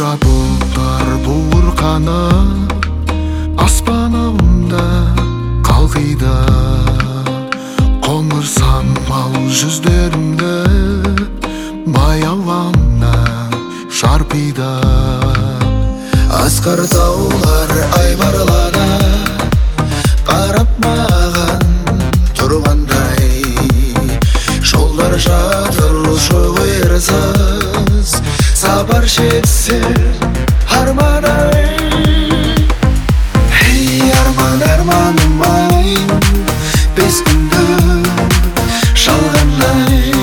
Қара бұлттар буырқанып аспанымда қалқиды, қоңыр самал жүздерімді баяулана шарпиды. Асқар таулар айбарлана қарап маған тұрғандай, жолдар жатыр шоғырсыз, сапар шексе арман-ай. Ей арман, арманым-ай, бес күнді жалғанай,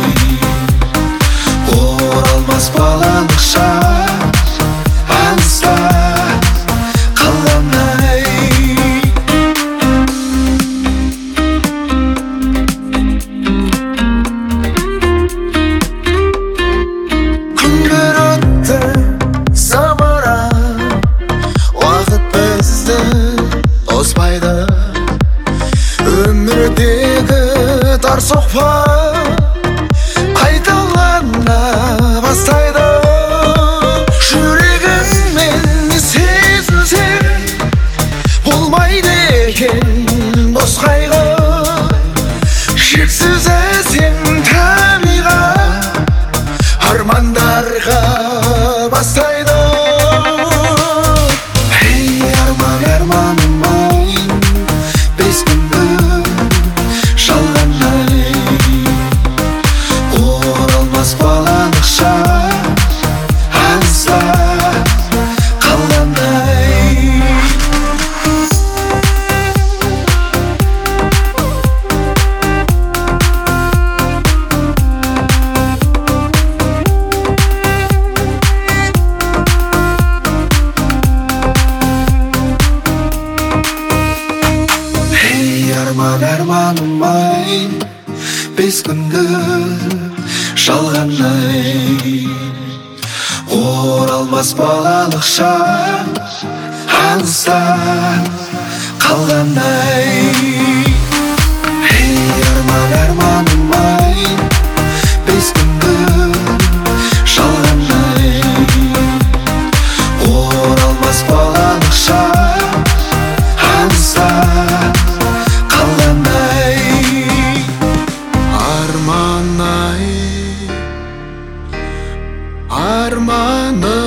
оралмас балалық шақ алыста қалғандай. Күндер өтті самарап, уақыт бізді тоспайды. Өмірдегі тар соқпа қайталана бастайды. Жүрегіңмен сезінсең болмайды екен дос қайғы, шексіз әсем табиғат армандарға бастайды. Ей арман, арманым-ай, бес күнгі жалғанай, оралмас балалық шақ алыста қалғандай. Ей арман, арманым-ай, бес күнгі жалғанай, оралмас балалық шақ алыста қалғандай. Ей арман, арманым-ай, бес күнгі жалғанай, оралмас балалық шақ алыста қалғандай. Арман-ай, арманым